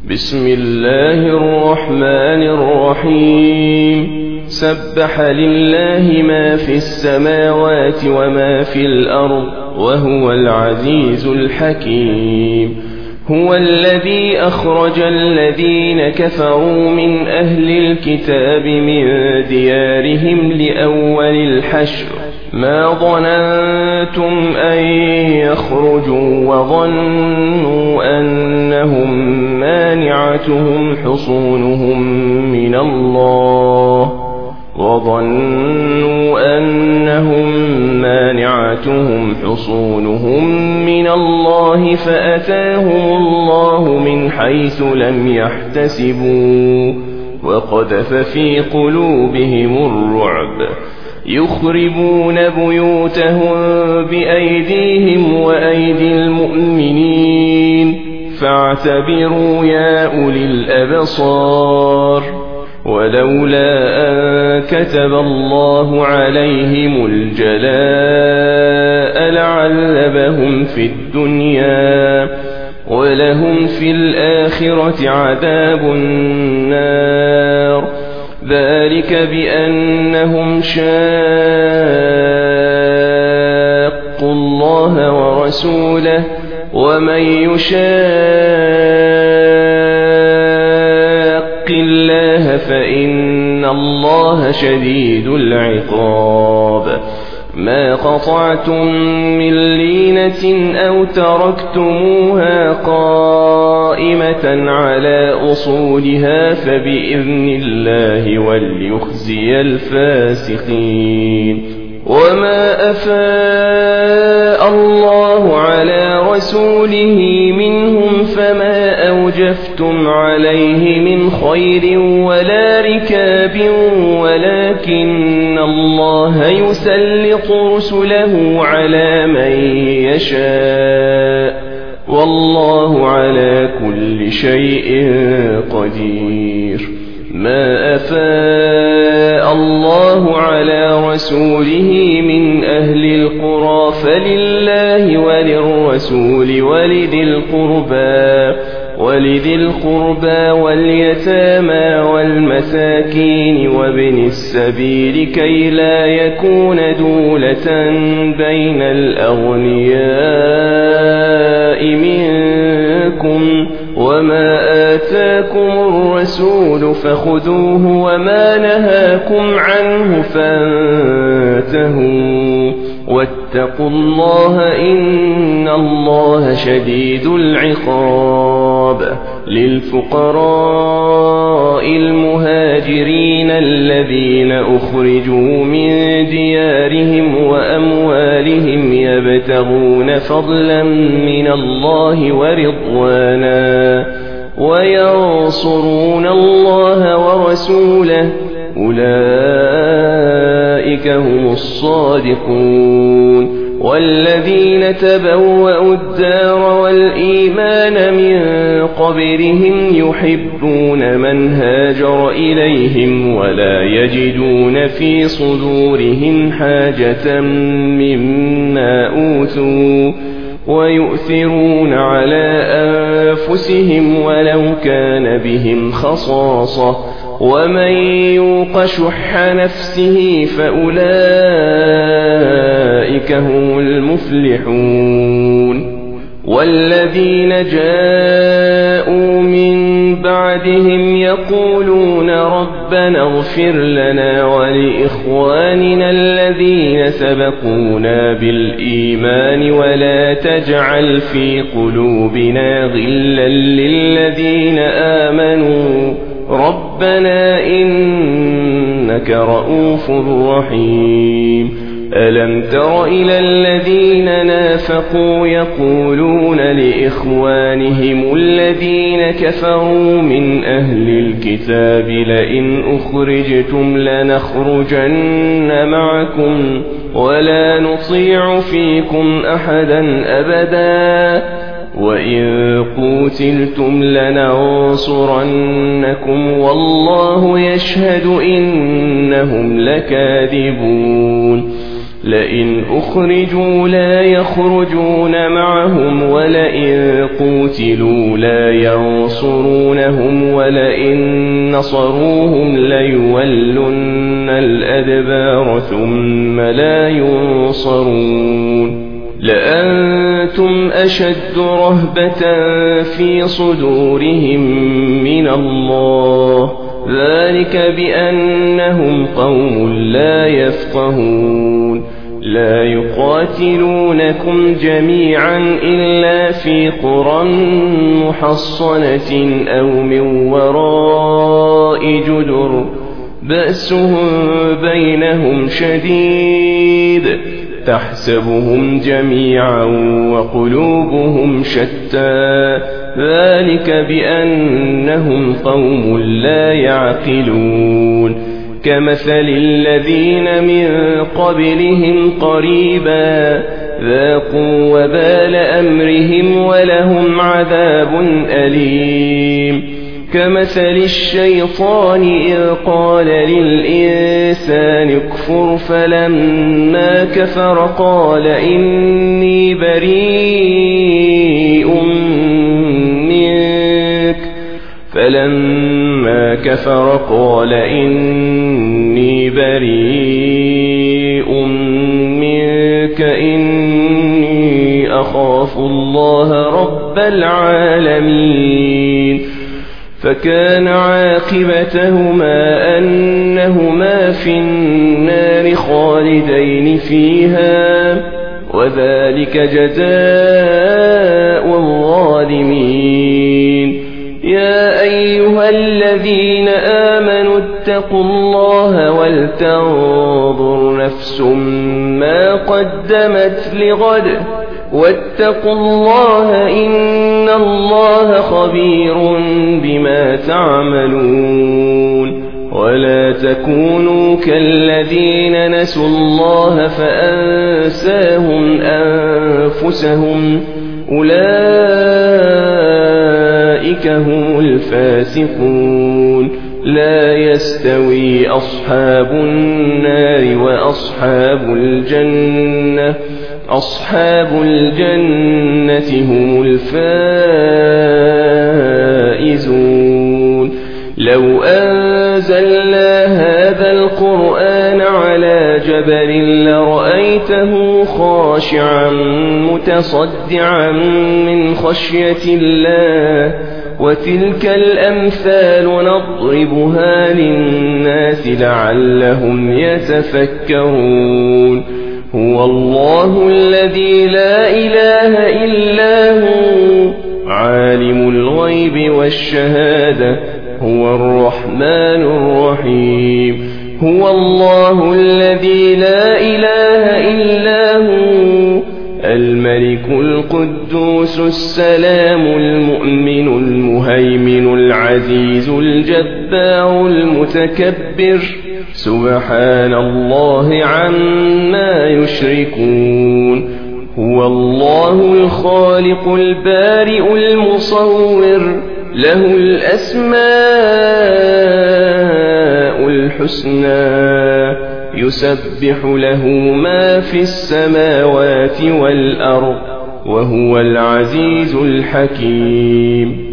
بسم الله الرحمن الرحيم سبح لله ما في السماوات وما في الأرض وهو العزيز الحكيم هو الذي أخرج الذين كفروا من أهل الكتاب من ديارهم لأول الحشر ما ظننتم أن يخرجوا وظنوا أنهم مانعتهم حصونهم من الله فأتاهم الله من حيث لم يحتسبوا وقذف في قلوبهم الرعب يخربون بيوتهم بأيديهم وأيدي المؤمنين فاعتبروا يا أولي الأبصار ولولا أن كتب الله عليهم الجلاء لعذبهم في الدنيا ولهم في الآخرة عذاب النار ذلك بأنهم شاقوا الله ورسوله ومن يشاق الله فإن الله شديد العقاب ما قطعتم من لينة أو تركتموها قائمة على أصولها فبإذن الله وليخزي الفاسقين وما أفاء الله على رسوله منهم فما أوجفتم عليه من خير ولا ركاب ولكن الله يسلط رسله على من يشاء والله على كل شيء قدير ما أفاء الله على رسوله من أهل القرى فلله وللرسول ولذي القربى واليتامى والمساكين وابن السبيل كي لا يكون دولة بين الأغنياء منكم وما آتاكم الرسول فخذوه وما نهاكم عنه فانتهوا واتقوا الله إن الله شديد العقاب للفقراء المهاجرين الذين أخرجوا من ديارهم وأموالهم يبتغون فضلا من الله ورضوانا وينصرون الله ورسوله أولئك هم الصادقون والذين تبوأوا الدار والإيمان من قبلهم يحبون من هاجر إليهم ولا يجدون في صدورهم حاجة مما أوتوا ويؤثرون على أنفسهم ولو كان بهم خصاصة ومن يوق شح نفسه فأولئك هم المفلحون والذين جاءوا من بعدهم يقولون ربنا اغفر لنا ولإخواننا الذين سبقونا بالإيمان ولا تجعل في قلوبنا غلا للذين آمنوا ربنا إنك رؤوف رحيم ألم تر إلى الذين نافقوا يقولون لإخوانهم الذين كفروا من أهل الكتاب لئن أخرجتم لنخرجن معكم ولا نطيع فيكم أحدا أبدا وإن قوتلتم لننصرنكم والله يشهد إنهم لكاذبون لئن أخرجوا لا يخرجون معهم ولئن قوتلوا لا ينصرونهم ولئن نصروهم ليولن الأدبار ثم لا ينصرون لأنتم أشد رهبة في صدورهم من الله ذلك بأنهم قوم لا يفقهون لا يقاتلونكم جميعا إلا في قرى محصنة أو من وراء جدر بأسهم بينهم شديد تحسبهم جميعا وقلوبهم شتى ذلك بأنهم قوم لا يعقلون كمثل الذين من قبلهم قريبا ذاقوا وبال أمرهم ولهم عذاب أليم كمثل الشيطان إذ قال للإنسان اكفر فلما كفر قال إني بريء منك فلما كفر قال إني بريء منك إني أخاف الله رب العالمين فكان عاقبتهما أنهما في النار خالدين فيها وذلك جزاء الظالمين يا أيها الذين آمنوا اتقوا الله ولتنظر نفس ما قدمت لغد واتقوا الله إن الله خبير بما تعملون ولا تكونوا كالذين نسوا الله فأنساهم أنفسهم أولئك هم الفاسقون لا يستوي أصحاب النار وأصحاب الجنة أصحاب الجنة هم الفائزون لو أنزلنا هذا القرآن على جبل لرأيته خاشعا متصدعا من خشية الله وتلك الأمثال نضربها للناس لعلهم يتفكرون هو الله الذي لا إله إلا هو عالم الغيب والشهادة هو الرحمن الرحيم هو الله الذي لا إله إلا هو الملك القدوس السلام المؤمن المهيمن العزيز الجبار المتكبر سبحان الله عما يشركون هو الله الخالق البارئ المصور له الأسماء الحسنى يسبح له ما في السماوات والأرض وهو العزيز الحكيم